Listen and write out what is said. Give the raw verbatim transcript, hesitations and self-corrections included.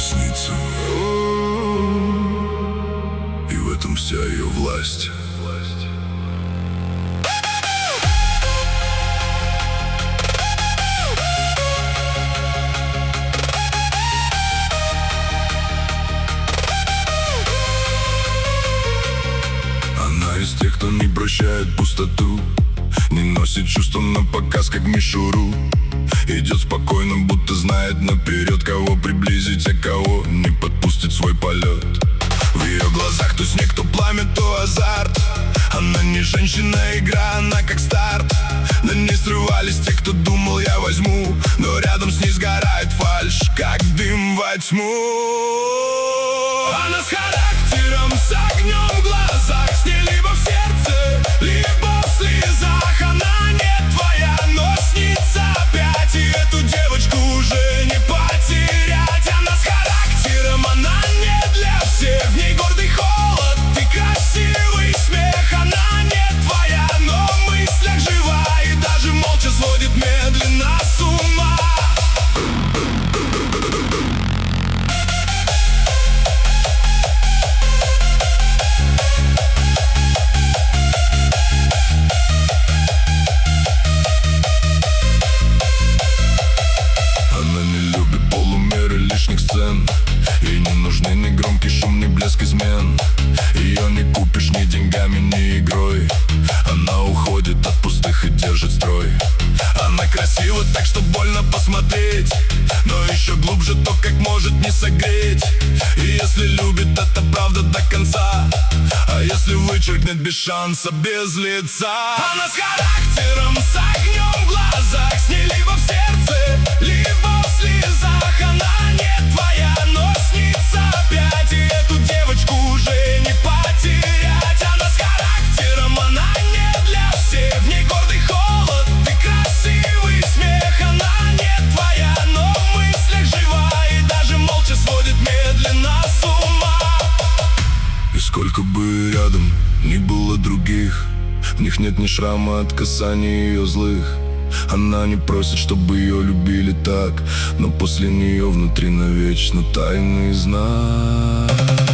снится. И в этом вся ее власть. Она из тех, кто не прощает пустоту, не носит чувства на показ, как мишуру. Идет спокойно, будто знает наперед, кого приблизить, а кого не подпустит свой полет. В ее глазах то снег, то пламя, то азарт. Она не женщина, игра, она как старт. На ней срывались те, кто думал, я возьму, но рядом с ней сгорает фальшь, как дым во тьму. Она с характером, с огнем в глазах, с ней либо в сердце, либо в слезах. Она не твоя, но снится опять, и эту девочку уже не потерять. Она с характером, она не для всех, в ней гордый холод и красивый смех. Она не твоя, но в мыслях жива, и даже молча сводит медленно с ума. Она не любит полумеры лишних сцен, ей не нужны ни громкий шум, ни блеск измен. Ее не купишь ни деньгами, ни игрой. Она уходит от пустых и держит строй. Она красива так, что больно посмотреть, но еще глубже то, как может не согреть. И если любит, это правда до конца, а если вычеркнет без шанса, без лица. Она с характером, с огнем в глазах, с ней либо в сердце, либо в слезах. Она не твоя, но снится опять, и эту девочку уже не потерять. Она с характером, она не для всех, в ней гордый холод и красивый смех. Она не твоя, но в мыслях жива, и даже молча сводит медленно с ума. И сколько бы рядом ни было других, в них нет ни шрама от касаний ее злых. Она не просит, чтобы ее любили так, но после нее внутри навечно тайный знак.